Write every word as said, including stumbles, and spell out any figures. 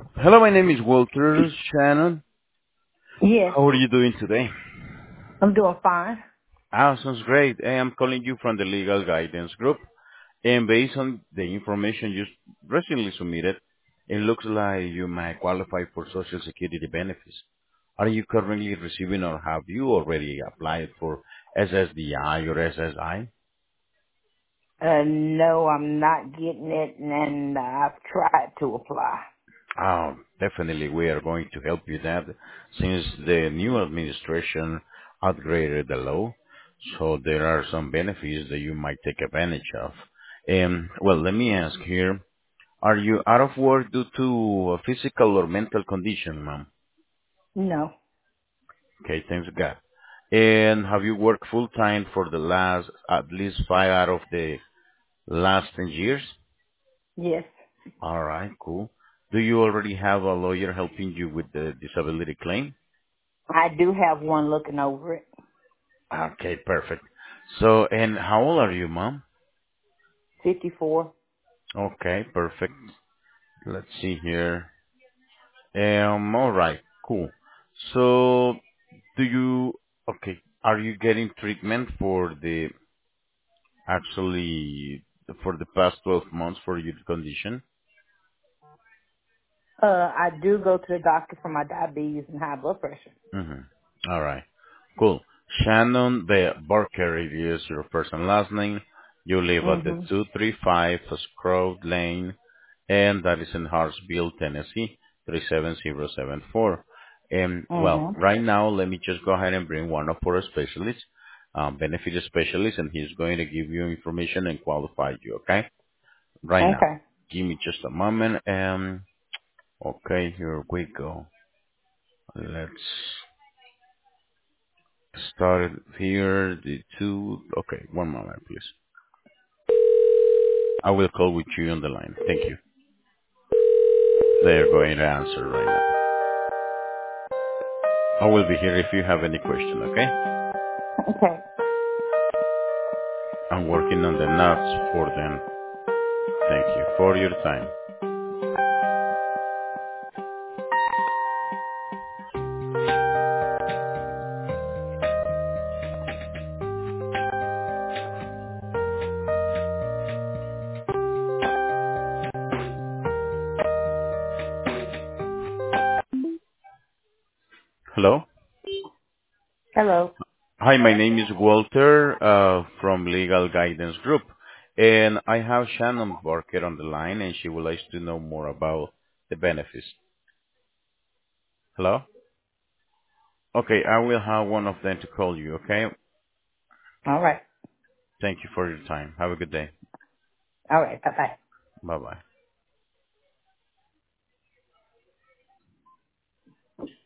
Hello, my name is Walter Shannon. Yes, How are you doing today? I'm doing fine. Ah, sounds great. I am calling you from the Legal Guidance Group, and based on the information you recently submitted, it looks like you might qualify for Social Security benefits. Are you currently receiving or have you already applied for S S D I or S S I? Uh, no, I'm not getting it, and I've tried to apply. Oh, definitely we are going to help you that since the new administration upgraded the law, so there are some benefits that you might take advantage of. Um, well, let me ask here, are you out of work due to a physical or mental condition, ma'am? No. Okay, thanks God. And have you worked full time for the last, at least five out of the last ten years? Yes. All right, cool. Do you already have a lawyer helping you with the disability claim? I do have one looking over it. Okay, perfect. So, and how old are you, mom? fifty-four. Okay, perfect. Let's see here. Um, all right, cool. So, do you, okay, are you getting treatment for the, actually, for the past twelve months for your condition? Uh, I do go to the doctor for my diabetes and high blood pressure. Mm-hmm. All right. Cool. Shannon the Barker is your first and last name. You live at the Mm-hmm. two three five Scrove Lane, and that is in Hartsville, Tennessee, three seven zero seven four. And well, Mm-hmm. right now, let me just go ahead and bring one of our specialists, um, benefit specialist, and he's going to give you information and qualify you, okay? Right now. Okay. Give me just a moment. Um, okay, here we go. Let's start here. The two. Okay, one moment, please. I will call with you on the line. Thank you. They're going to answer right now. I will be here if you have any question, okay? Okay. I'm working on the notes for them. Thank you for your time. Hello? Hello. Hi, my name is Walter uh, from Legal Guidance Group, and I have Shannon Barker on the line, and she would like to know more about the benefits. Hello? Okay, I will have one of them to call you, okay? All right. Thank you for your time. Have a good day. All right. Bye-bye. Bye-bye.